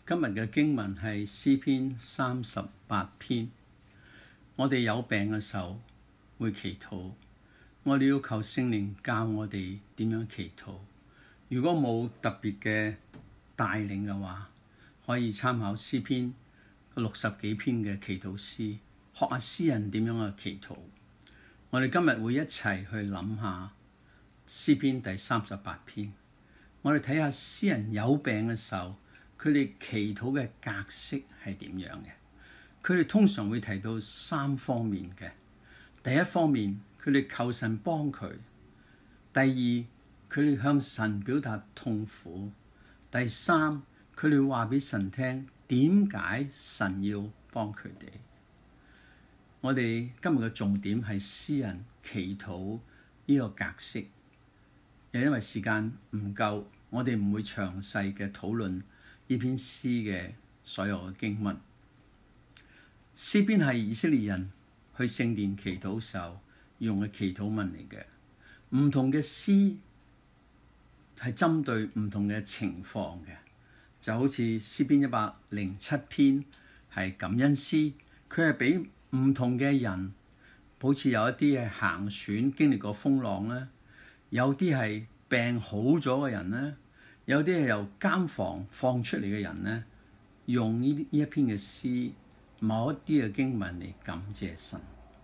今日嘅經文係詩篇38篇。我哋有病嘅時候會祈禱，我哋要求聖靈教我哋點樣祈禱。如果冇特別嘅帶領嘅話，可以參考詩篇60幾篇嘅祈禱詩，學下詩人點樣嘅祈禱。我哋今日會一齊去諗下詩篇第38篇。我哋睇下詩人有病嘅時候，佢哋祈禱嘅格式係點樣嘅？佢哋通常會提到3方面嘅。第一方面，佢哋求神幫佢；第二，佢哋向神表達痛苦；第三，佢哋話俾神聽點解神要幫佢哋。我哋今日嘅重點係詩人祈禱呢個格式，又因為時間唔夠，我哋唔會詳細嘅討論呢篇詩嘅所有嘅經文。詩篇係以色列人去聖殿祈禱時候用嘅祈禱文嚟嘅。唔同嘅詩係針對唔同嘅情況嘅，就好似詩篇107篇係感恩詩，佢係俾唔同嘅人，好似有一啲係行船經歷過風浪咧，有啲係病好咗嘅人咧，有啲係由監房放出嚟嘅人咧，用呢一篇嘅詩，某一啲嘅經文嚟感謝神。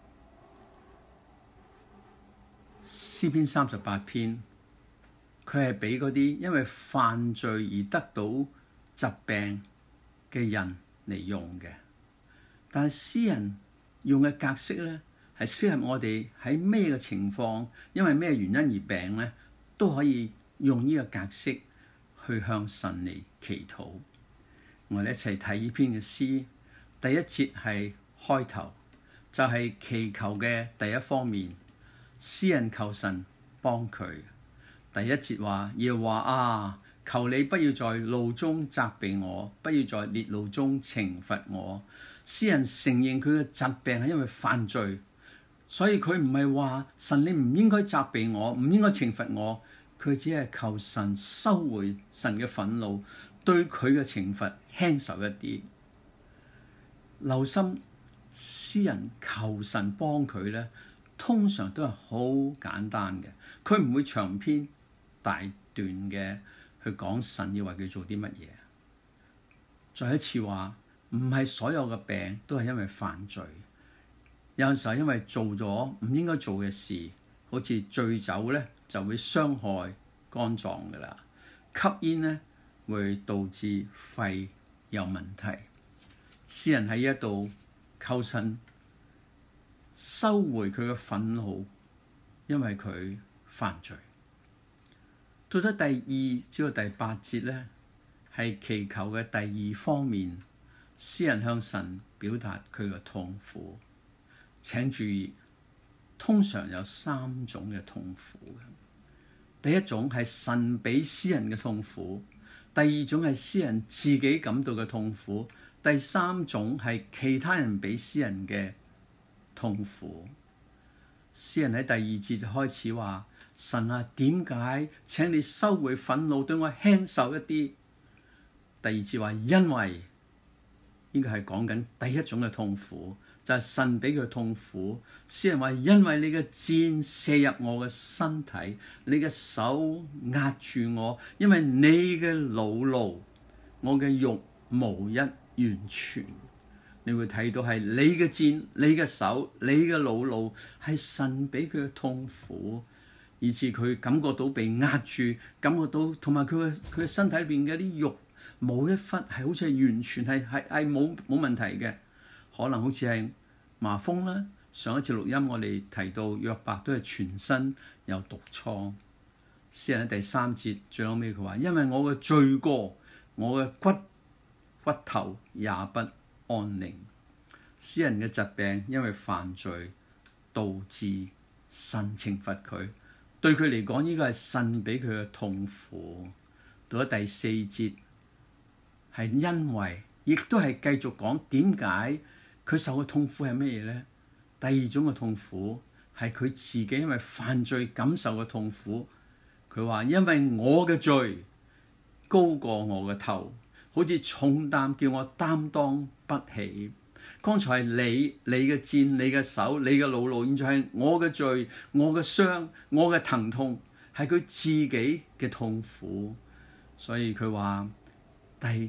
詩篇38篇，佢係俾嗰啲因為犯罪而得到疾病嘅人嚟用嘅。但係詩人用嘅格式咧，係適合我哋喺咩嘅情況，因為咩原因而病咧，都可以用呢個格式去向神嚟祈禱。我哋一齊睇呢篇嘅詩。第一節係開頭，就係祈求嘅第一方面。詩人求神幫佢。第一節話，耶和華啊，求你不要在怒中責備我，不要在烈怒中懲罰我。詩人承認佢嘅疾病係因為犯罪，所以佢唔係話神你唔應該責備我，唔應該懲罰我，佢只係求神收回神嘅憤怒，對佢嘅懲罰輕手一啲。留心詩人求神幫佢咧，通常都係好簡單嘅，佢唔會長篇大段嘅去講神要為佢做啲乜嘢。再一次話，唔係所有嘅病都係因為犯罪，有陣時候因為做咗唔應該做嘅事，好似醉酒咧就會傷害肝臟噶啦，吸煙咧會導致肺有問題。詩人喺呢一度求神收回佢嘅憤怒，因為佢犯罪。到咗第2至到第8節咧，係祈求嘅第二方面，詩人向神表達佢嘅痛苦。請注意，通常有3種嘅痛苦。第一種係神俾詩人嘅痛苦，第二種係詩人自己感到嘅痛苦，第三種係其他人俾詩人嘅痛苦。詩人喺第2節就開始話：神啊，點解請你收回憤怒，對我輕手一啲？第二節話因為呢個係講緊第一種嘅痛苦，就係神俾佢痛苦。詩人話因為你嘅箭射入我嘅身體，你嘅手壓住我，因為你嘅惱怒，我嘅肉無一完全。你會睇到係你嘅箭、你嘅手、你嘅惱怒，係神俾佢嘅痛苦，以致佢感覺到被壓住，感覺到同埋佢嘅身體裏邊嘅啲肉冇一忽係好似係完全係冇問題嘅，可能好似係麻風啦。上一次錄音我哋提到約伯都係全身有毒瘡。詩人喺第3節最後尾佢話：因為我嘅罪過，我嘅骨頭也不安寧。詩人嘅疾病因為犯罪導致神懲罰佢，對佢嚟講呢個係神俾佢嘅痛苦。到咗第4節係因為，亦都係繼續講點解佢受嘅痛苦係咩嘢咧？第二種嘅痛苦係佢自己因為犯罪感受嘅痛苦。佢話因為我嘅罪高過我嘅頭， 好似重擔叫我擔當不起。剛才係你嘅箭、你嘅手、你嘅惱怒，現在係我嘅罪、我嘅傷、我嘅疼痛，係佢自己嘅痛苦。所以佢話第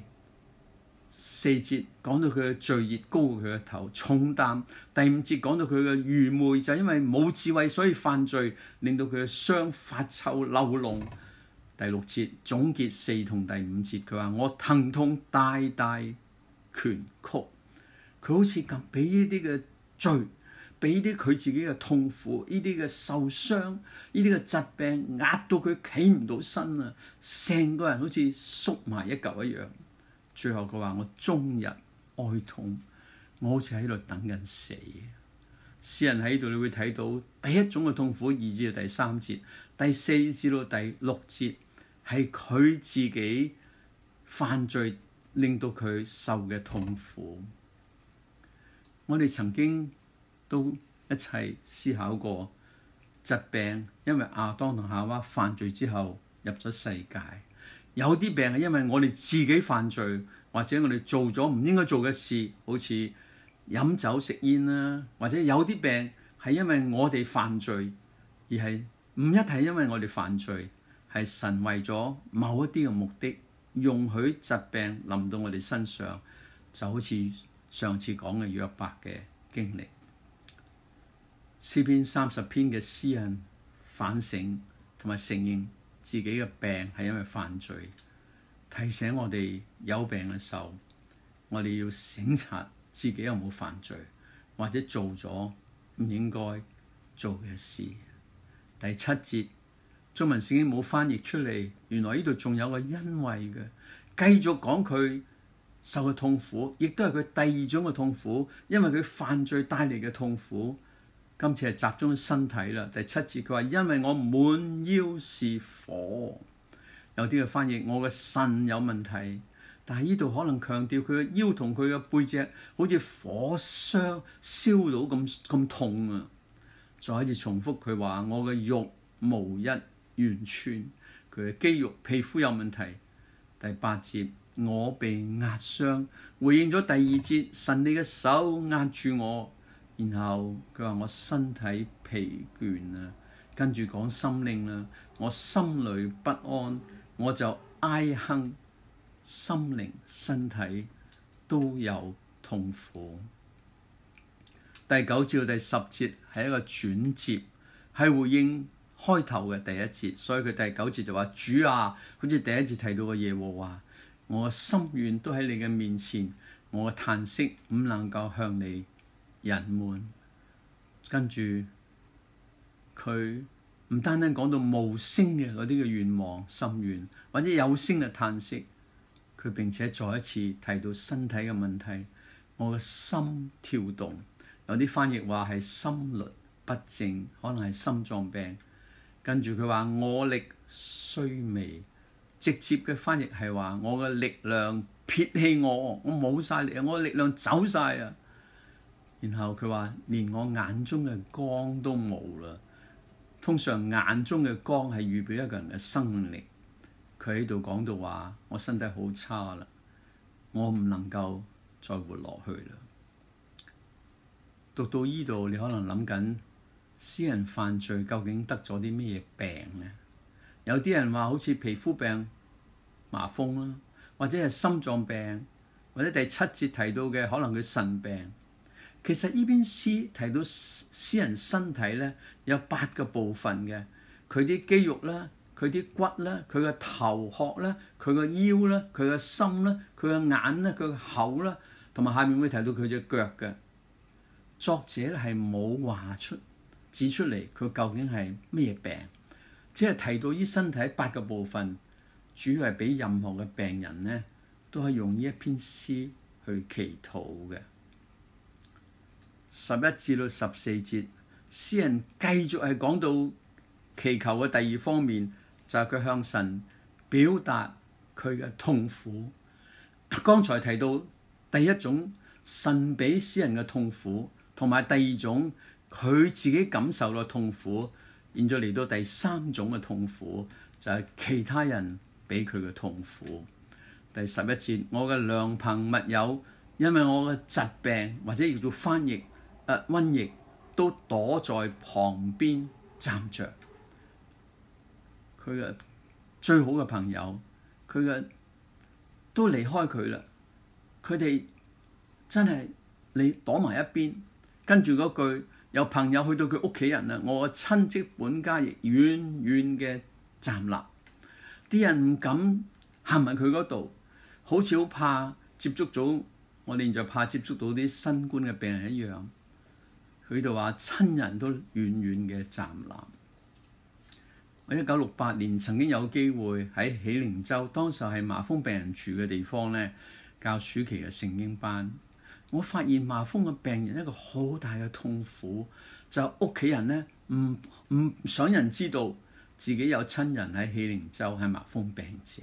4節講到佢嘅罪孽高過佢嘅頭，重擔。第5節講到佢嘅愚昧，就因為冇智慧所以犯罪，令到佢嘅傷發臭流膿。第6節總結4同第5節，佢話我疼痛大大拳曲。佢好似咁俾呢啲嘅罪，俾啲佢自己嘅痛苦，呢啲嘅受傷，呢啲嘅疾病壓到佢企唔到身啊，成個人好似縮埋一嚿一樣。最後佢話我終日哀痛，我好似喺度等緊死。詩人喺度你會睇到第一種嘅痛苦，2至到第3節，第4至到第6節係佢自己犯罪令到佢受嘅痛苦。我哋曾經都一齊思考過疾病，因為亞當同夏娃犯罪之後入咗世界。有啲病係因為我哋自己犯罪，或者我哋做咗唔應該做嘅事，好似飲酒食煙啦，或者有啲病係因為我哋犯罪，而係唔一係因為我哋犯罪，係神為咗某一啲嘅目的，容許疾病臨到我哋身上，就好似上次講嘅約伯嘅經歷。詩篇30篇嘅詩人反省同埋承認自己嘅病係因為犯罪，提醒我哋有病嘅時候，我哋要省察自己有冇犯罪，或者做咗唔應該做嘅事。第7節中文聖經冇翻譯出嚟，原來呢度仲有個因為嘅，繼續講佢受嘅痛苦，亦都係佢第2種嘅痛苦，因為佢犯罪帶嚟嘅痛苦。今次係集中身體啦。第7節佢話因為我滿腰是火，有啲嘅翻譯我嘅腎有問題，但係呢度可能強調佢嘅腰同佢嘅背脊好似火傷燒到咁痛啊。再一次重複佢話我嘅肉無一完全，佢嘅肌肉皮膚有問題。第8節我被壓傷，回應咗第2節神你嘅手壓住我。然後佢話我身體疲倦啊，跟住講心靈啦，我心裏不安，我就哀哼，心靈身體都有痛苦。第9至到第10節係一個轉接，係回應開頭嘅第1節，所以佢第9節就話主啊，好似第1節提到嘅耶和華，我嘅心願都喺你嘅面前，我嘅嘆息唔能夠向你隱瞞。跟住佢唔單單講到無聲嘅嗰啲嘅願望心願，或者有聲嘅嘆息，佢並且再一次提到身體嘅問題，我嘅心跳動，有啲翻譯話係心律不正，可能係心臟病。跟住佢話我力衰微，直接嘅翻譯係話我嘅力量撇棄我冇晒力，我嘅力量走晒啊！然後佢話連我眼中嘅光都冇啦。通常眼中嘅光係預表一個人嘅生命力。佢喺度講到話我身體好差啦，我唔能夠再活落去啦。讀到呢度你可能諗緊詩人犯罪究竟得咗啲咩病呢？有啲人話好似皮膚病、麻風啦，或者係心臟病，或者第7節提到嘅可能佢腎病。其實呢篇詩提到詩人身體咧有8個部分嘅，佢啲肌肉啦，佢啲骨啦，佢嘅頭殼啦，佢嘅腰啦，佢嘅心啦，佢嘅眼啦，佢嘅口啦，同埋下面會提到佢隻腳嘅。作者係冇話指出嚟佢究竟係咩病，只係提到呢身體8個部分，主要係俾任何嘅病人咧都係用呢一篇詩去祈禱嘅。11至到14節，詩人繼續係講到祈求嘅第2方面，就係佢向神表達佢嘅痛苦。剛才提到第1種神俾詩人嘅痛苦，同埋第2種佢自己感受到痛苦，現在嚟到第3種嘅痛苦，就係其他人俾佢嘅痛苦。 第11節，我嘅良朋密友，因為我嘅疾病或者叫做翻譯瘟疫，都躲在旁邊站着。佢嘅最好嘅朋友，佢嘅都離開佢啦。佢哋真係你躲埋一邊，跟住嗰句有朋友去到佢屋企人啦，我嘅親戚本家亦遠遠嘅站立。啲人唔敢行埋佢嗰度，好似好怕接觸到我哋現在怕接觸到啲新冠嘅病人一樣。佢就話親人都遠遠嘅站立。我1968年曾經有機會喺喜靈州，當時係麻風病人住嘅地方咧，教暑期嘅聖經班。我發現麻風嘅病人一個好大嘅痛苦，就屋企人咧唔想人知道自己有親人喺喜靈州係麻風病者，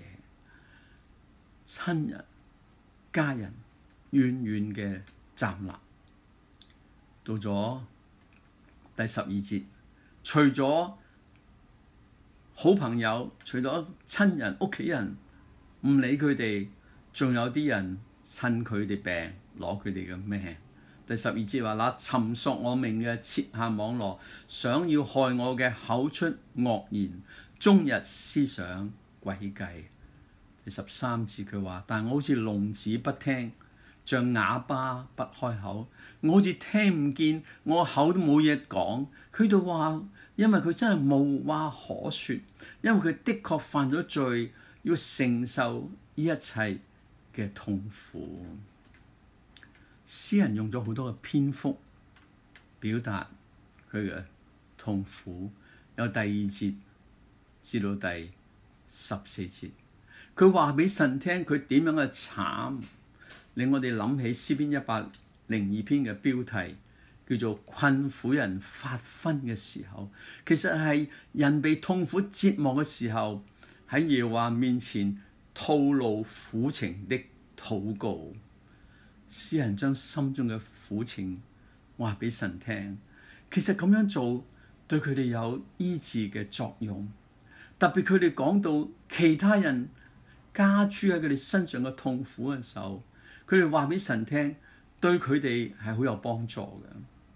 親人家人遠遠嘅站立。到咗第12節，除咗好朋友，除咗親人屋企人唔理佢哋，仲有啲人趁佢哋病攞佢哋嘅命。第12節話：那尋索我命嘅設下網羅，想要害我嘅口出惡言，終日思想詭計。第13節佢話：但我好似聾子不聽，像啞巴不開口，我好似聽唔見，我口都冇嘢講。佢就話，因為佢真係無話可說，因為佢的確犯咗罪，要承受呢一切嘅痛苦。詩人用咗好多嘅篇幅表達佢嘅痛苦，由第2節至到第14節，佢話俾神聽佢點樣嘅慘，令我哋諗起詩篇102篇嘅標題，叫做困苦人發昏嘅時候。其實係人被痛苦折磨嘅時候，喺耶和華面前吐露苦情的禱告。詩人將心中嘅苦情話俾神聽，其實咁樣做對佢哋有醫治嘅作用。特別佢哋講到其他人加諸喺佢哋身上嘅痛苦嘅時候，佢哋話俾神聽，對佢哋係好有幫助嘅。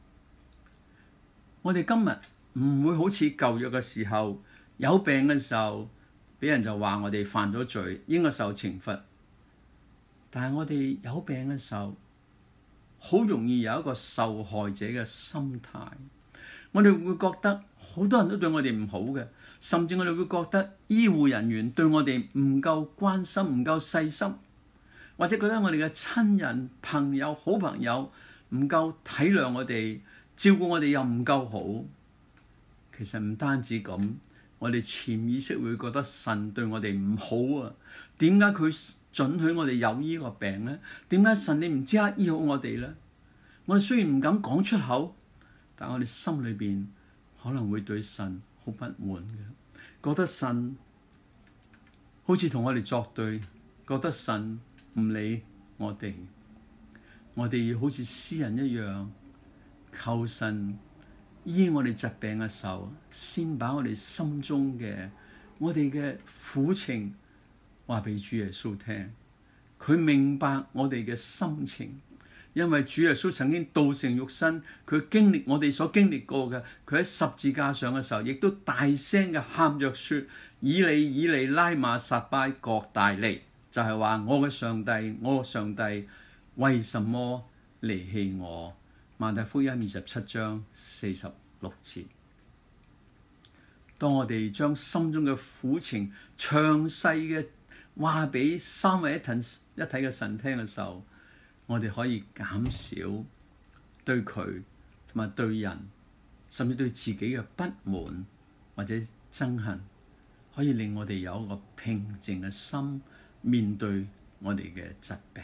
我哋今日唔會好似舊約嘅時候，有病嘅時候，俾人就話我哋犯咗罪，應該受懲罰。但係我哋有病嘅時候，好容易有一個受害者嘅心態。我哋會覺得好多人都對我哋唔好嘅，甚至我哋會覺得醫護人員對我哋唔夠關心、唔夠細心，或者覺得我哋嘅親人、朋友、好朋友唔夠體諒我哋，照顧我哋又唔夠好。其實唔單止咁，我哋潛意識會覺得神對我哋唔好啊！點解佢准許我哋有呢個病呢？點解神你唔即刻醫好我哋呢？我哋雖然唔敢講出口，但我哋心裏邊可能會對神好不滿嘅，覺得神好似同我哋作對，覺得神唔理我哋。我哋要好似詩人一樣，求神醫我哋疾病嘅時候，先把我哋心中嘅我哋嘅苦情話俾主耶穌聽。佢明白我哋嘅心情，因為主耶穌曾經道成肉身，佢經歷我哋所經歷過嘅。佢喺十字架上嘅時候，亦都大聲嘅喊着說：以利以利拉馬撒巴各大利，就係話我嘅上帝，我嘅上帝，為什麼離棄我？馬太福音27章46節。當我哋將心中嘅苦情詳細嘅話俾三位一體嘅神聽嘅時候，我哋可以減少對佢同埋對人，甚至對自己嘅不滿或者憎恨，可以令我哋有一個平靜嘅心面對我哋嘅疾病。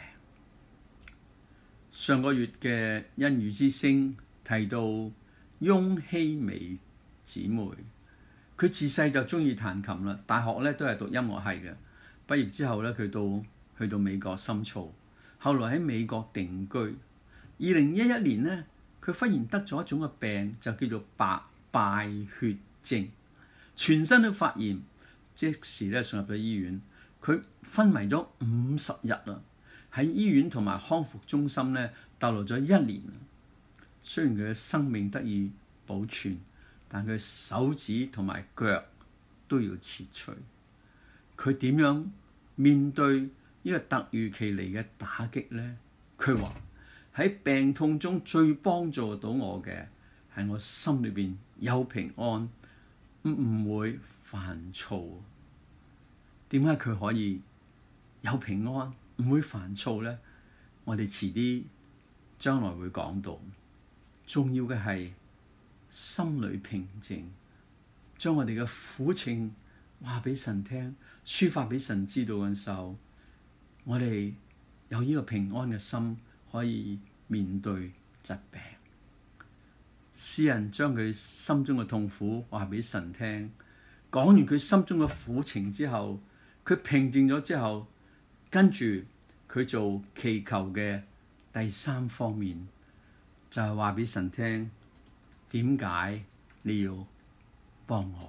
上個月嘅恩語之聲提到翁希美姊妹，佢自細就中意彈琴啦，大學咧都係讀音樂系嘅。畢業之後咧，佢去到美國深造，後來喺美國定居。2011年咧，佢忽然得咗一種嘅病，就叫做敗血症，全身都發炎，即時咧送入咗醫院。 佢昏迷咗50日啦，喺醫院同埋康復中心咧逗留咗1年。雖然佢嘅生命得以保存，但佢手指同埋腳都要切除。佢點樣面對呢個突如其來嘅打擊呢？佢話喺病痛中最幫助到我嘅係我心裏邊有平安，唔會煩躁。點解佢可以有平安，唔會煩躁呢？我哋遲啲將來會講到。重要嘅係心裏平靜，將我哋嘅苦情話俾神聽，抒發俾神知道嘅時候，我哋有呢個平安嘅心，可以面對疾病。詩人將佢心中嘅痛苦話俾神聽，講完佢心中嘅苦情之後，佢平靜咗之後，跟住佢做祈求嘅第3方面，就係話俾神聽，點解你要幫我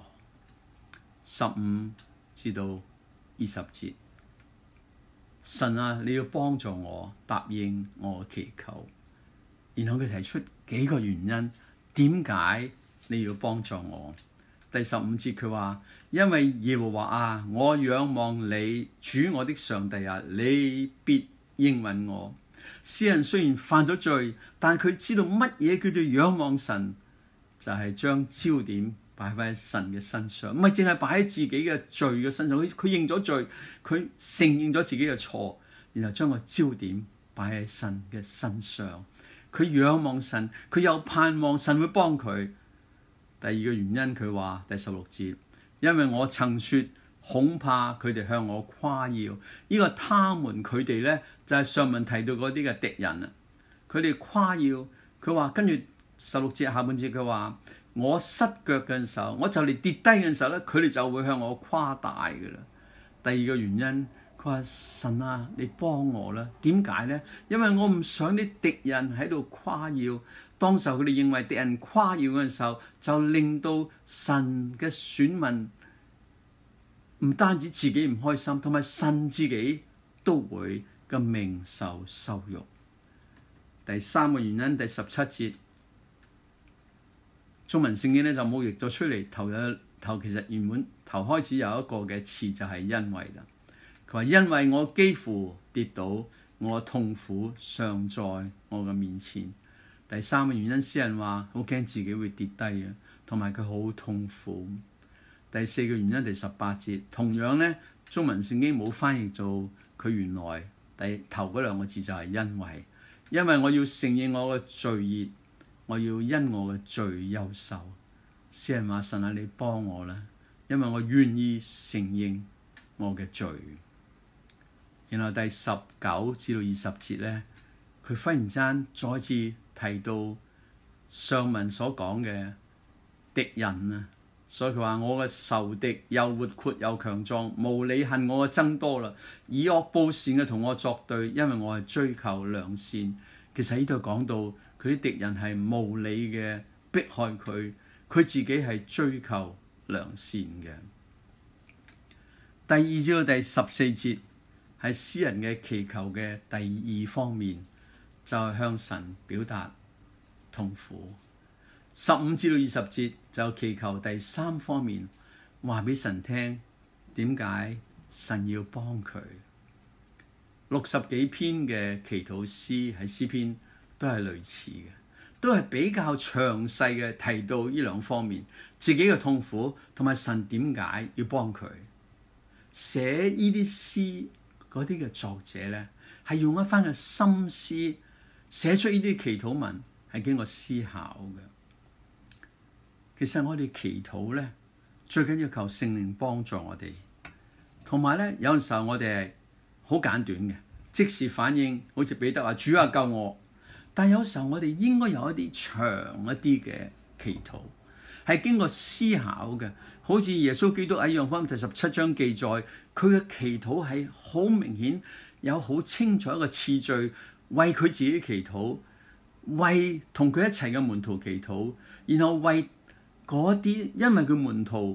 ？15至到20節，神啊，你要幫助我，答應我嘅祈求。然後佢提出幾個原因，點解你要幫助我？第15節佢話，因為耶和華啊，我仰望你，主我的上帝啊，你必應允我。詩人雖然犯咗罪，但佢知道乜嘢叫做仰望神，就係將焦點擺喺神嘅身上，唔係淨係擺喺自己嘅罪嘅身上。佢認咗罪，佢承認咗自己嘅錯，然後將個焦點擺喺神嘅身上。佢仰望神，佢又盼望神會幫佢。第二個原因，佢話第16節，因為我曾說，恐怕佢哋向我誇耀。呢個他們佢哋咧，就係上文提到嗰啲嘅敵人啊。佢哋誇耀，佢話跟住16節下半節佢話，我失腳嘅時候，我就嚟跌低嘅時候咧，佢哋就會向我誇大嘅啦。第二個原因，佢話神啊，你幫我啦。點解咧？因為我唔想啲敵人喺度誇耀。當時候佢哋認為敵人誇耀嘅時候，就令到神嘅選民唔單止自己唔開心，同埋神自己都會嘅名受羞辱。第3個原因，第17節，中文聖經咧就冇譯咗出嚟。頭其實原本頭開始有一個嘅詞就係因為啦。佢話因為我幾乎跌倒，我痛苦常在我嘅面前。第3個原因，詩人話好驚自己會跌低嘅，同埋佢好痛苦。第4個原因，第18節，同樣咧，中文聖經冇翻譯做佢原來頭嗰2個字就係因為我要承認我嘅罪孽，我要因我嘅罪憂愁。詩人話神啊，你幫我啦，因為我願意承認我嘅罪。然後第19至到20節咧，佢忽然間再次提到上文所講嘅敵人啊。所以佢話我嘅仇敵又活潑又強壯，無理恨我嘅增多啦，以惡報善嘅同我作對，因為我係追求良善。其實呢度講到佢啲敵人係無理嘅迫害佢，佢自己係追求良善嘅。第2至到第14節係詩人嘅祈求嘅第2方面，就係向神表達痛苦。15至到20節就祈求第3方面，話俾神聽點解神要幫佢。60幾篇嘅祈禱詩喺詩篇都係類似嘅，都係比較詳細嘅提到呢2方面，自己嘅痛苦同埋神點解要幫佢。寫呢啲詩嗰啲嘅作者咧，係用一番嘅心思寫出呢啲祈禱文，係經過思考嘅。其實我哋祈禱咧，最緊要求聖靈幫助我哋，同埋咧有陣時候我哋係好簡短嘅，即時反應，好似彼得話主啊救我。但有時候我哋應該有一啲長一啲嘅祈禱，係經過思考嘅，好似耶穌基督喺約翰福音第17章記載，佢嘅祈禱係好明顯，有好清楚一個次序，為佢自己祈禱，為同佢一齊嘅門徒祈禱，然後為嗰啲因為佢門徒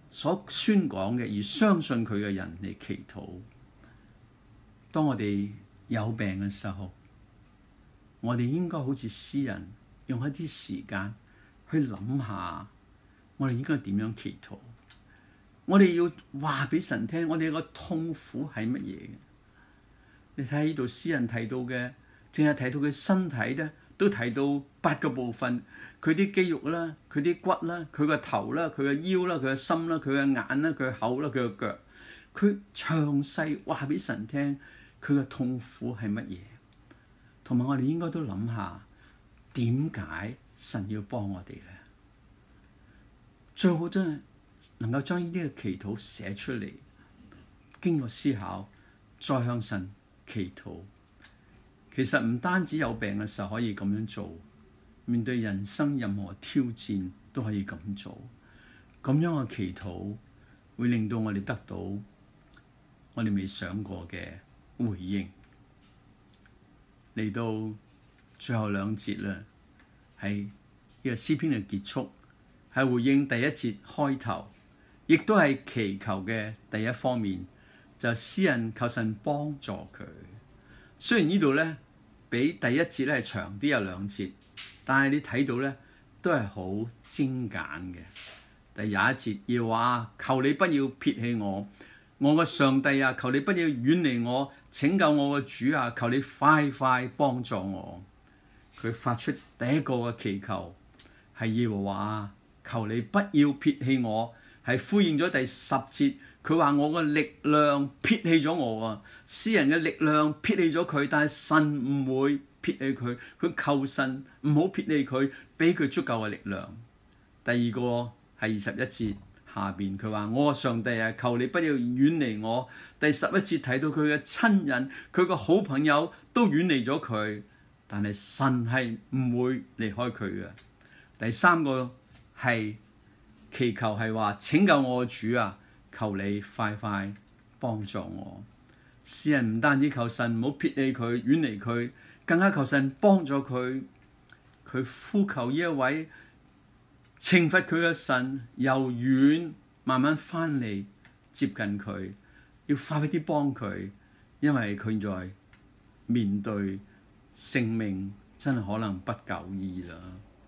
所宣講嘅而相信佢嘅人嚟祈禱。當我哋有病嘅時候，我哋應該好似詩人，用一啲時間去諗下，我哋應該點樣祈禱。我哋要話俾神聽，我哋個痛苦係乜嘢嘅？你睇呢度詩人提到嘅，淨係提到佢身體咧，都提到8個部分，佢啲肌肉啦，佢啲骨啦，佢個頭啦，佢個腰啦，佢個心啦，佢個眼啦，佢個口啦，佢個腳，佢詳細話俾神聽佢嘅痛苦係乜嘢。同埋我哋應該都諗下，點解神要幫我哋咧？最好真係能夠將呢啲嘅祈禱寫出嚟，經過思考，再向神祈禱。其實唔單止有病嘅時候可以咁樣做，面對人生任何挑戰都可以咁做。咁樣嘅祈禱會令到我哋得到我哋未想過嘅回應。嚟到最後2節啦，係呢個詩篇嘅結束，係回應第1節開頭，亦都係祈求嘅第一方面，就詩人求神幫助佢。雖然呢度咧比第1節咧係長啲有2節，但係你睇到咧都係好精簡嘅。第21節要話求你不要撇棄我，我嘅上帝啊，求你不要遠離我，拯救我嘅主啊，求你快快幫助我。佢發出第一個嘅祈求係耶和華，求你不要撇棄我，係呼應咗第10節。佢話我嘅力量撇棄咗我啊，詩人嘅力量撇棄咗佢，但係神唔會撇棄佢，佢求神唔好撇棄佢，俾佢足夠嘅力量。第二個係21節下邊，佢話我上帝啊，求你不要遠離我。第11節睇到佢嘅親人，佢個好朋友都遠離咗佢，但係神係唔會離開佢嘅。第三個係祈求係話拯救我嘅主啊，求你快快幫助我。詩人唔單止求神唔好撇棄佢、遠離佢，更加求神幫助佢。佢呼求呢一位懲罰佢嘅神，由遠慢慢翻嚟接近佢，要快啲幫佢，因為佢在面對性命真係可能不久矣啦。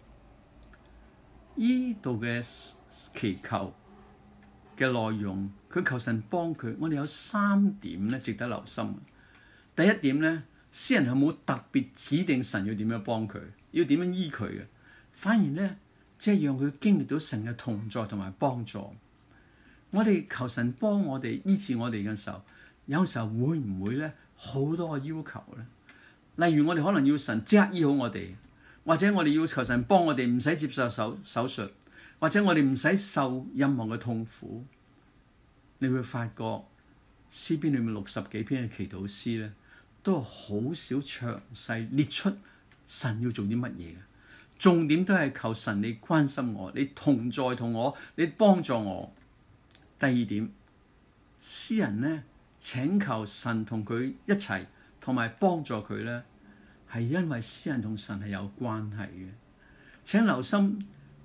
呢度嘅祈求嘅內容，佢求神幫佢，我哋有3點咧值得留心。第一點咧，詩人係冇特別指定神要點樣幫佢，要點樣醫佢嘅，反而咧即係讓佢經歷到神嘅同在同埋幫助。我哋求神幫我哋醫治我哋嘅時候，有時候會唔會咧好多個要求咧？例如我哋可能要神即刻醫好我哋，或者我哋要求神幫我哋唔使接受手術，或者我哋唔使受任何嘅痛苦。你會發覺詩篇裏面60幾篇嘅祈禱詩咧，都好少詳細列出神要做啲乜嘢嘅。重點都係求神你關心我，你同在同我，你幫助我。第二點，詩人咧請求神同佢一齊，同埋幫助佢咧，係因為詩人同神係有關係嘅。請留心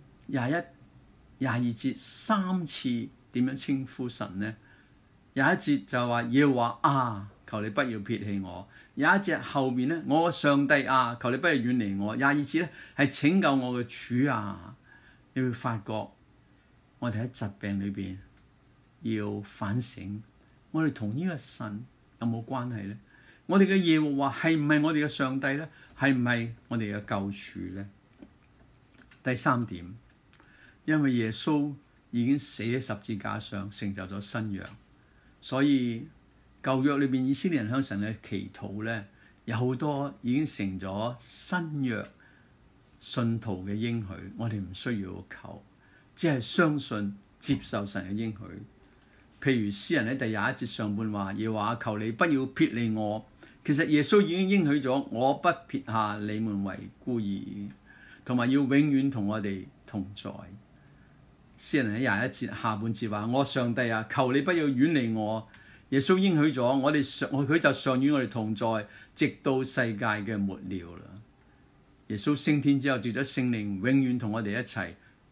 21、22節3次點樣稱呼神呢？21節就話耶和華啊，求你不要撇棄我。21節後面咧，我嘅上帝啊，求你不要遠離我。22節咧係拯救我嘅主啊。你會發覺我哋喺疾病裏邊要反省，我哋同呢個神有冇關係咧？我哋嘅耶和華係唔係我哋嘅上帝咧？係唔係我哋嘅救主咧？第3點，因為耶穌已經死喺十字架上，成就咗新約，所以舊約裏邊以色列人向神嘅祈禱咧，有好多已經成咗新約信徒嘅應許，我哋唔需要求，只係相信接受神嘅應許。譬如詩人喺第21節上半話，要話求你不要撇離我。其實耶穌已經應許咗，我不撇下你們為孤兒，同埋要永遠同我哋同在。詩人喺21節下半節話，我上帝啊，求你不要遠離我。耶穌應許咗，佢就常與我哋同在，直到世界嘅末了啦。耶穌升天之後，藉咗聖靈永遠同我哋一齊，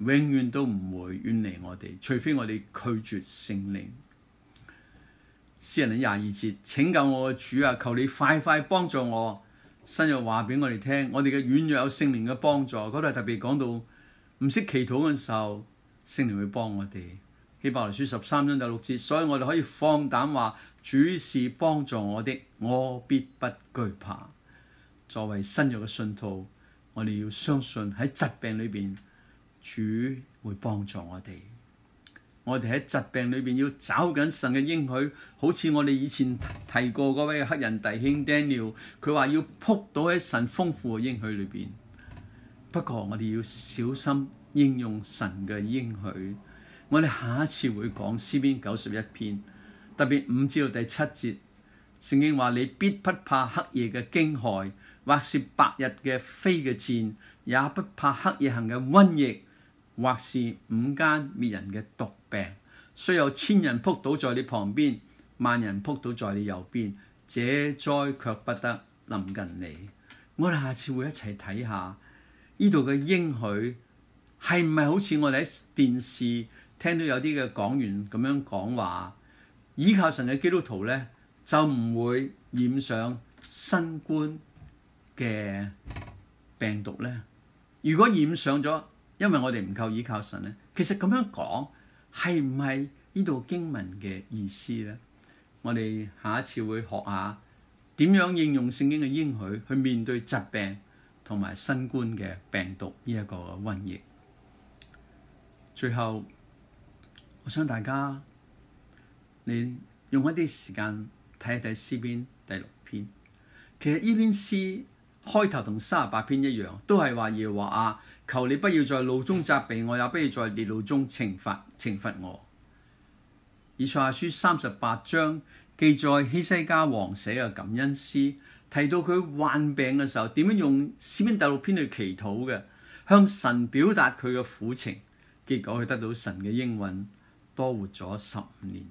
永遠都唔會遠離我哋，除非我哋拒絕聖靈。詩人喺22節，拯救我嘅主啊，求你快快幫助我。新約話俾我哋聽，我哋嘅軟弱有聖靈嘅幫助。嗰度係特別講到唔識祈禱嘅時候，聖靈會幫我哋。希伯來書13章第6節，所以我哋可以放膽話，主是幫助我的，我必不懼怕。作為新約嘅信徒，我哋要相信喺疾病裏邊，主會幫助我哋。我哋喺疾病裏邊要找緊神嘅應許，好似我哋以前提過嗰位黑人弟兄 Daniel， 佢話要撲倒喺神豐富嘅應許裏邊。不過我哋要小心應用神嘅應許。我哋下一次會講詩篇91篇，特別5至到第7節，聖經話你必不怕黑夜嘅驚駭，或是白日嘅飛嘅箭，也不怕黑夜行嘅瘟疫，或是午間滅人嘅毒病。雖有1000人撲倒在你旁邊，10000人撲倒在你右邊，這災卻不得臨近你。我哋下次會一齊睇下呢度嘅應許係唔係好似我哋喺電視聽到有啲嘅講員咁樣講話，依靠神嘅基督徒咧就唔會染上新冠嘅病毒咧。如果染上咗，因為我哋唔夠依靠神咧，其實咁樣講係唔係呢度經文嘅意思咧？我哋下一次會學下點樣應用聖經嘅應許去面對疾病同埋新冠嘅病毒呢一個瘟疫。最後，我想大家你用一啲時間睇一睇詩篇第6篇。其實呢篇詩開頭同38篇一樣，都係話耶和華啊，求你不要在怒中責備我，也不要在烈怒中懲罰我。以賽亞書38章記載希西家王寫嘅感恩詩，提到佢患病嘅時候點樣用詩篇第6篇去祈禱嘅，向神表達佢嘅苦情，結果佢得到神嘅應允，多活咗15年。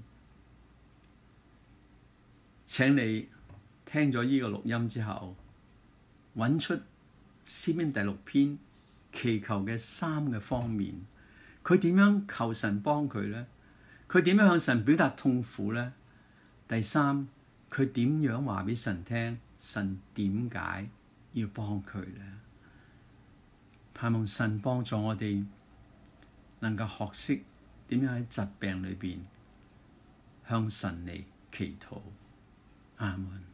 請你聽咗呢個錄音之後，揾出詩篇第6篇祈求嘅3個方面，佢點樣求神幫佢呢？佢點樣向神表達痛苦呢？第3，佢點樣話俾神聽，神點解要幫佢呢？盼望神幫助我哋能夠學識點樣喺疾病裏邊向神嚟祈禱。阿門。